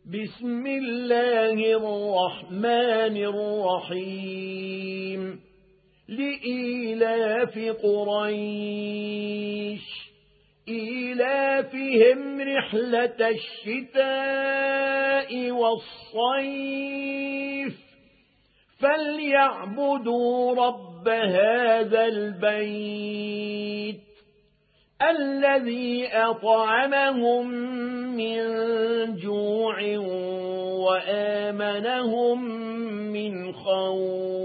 بسم الله الرحمن الرحيم لإيلاف قريش إيلافهم رحلة الشتاء والصيف فليعبدوا رب هذا البيت الذي أطعمهم من جوع وآمنهم من خوف.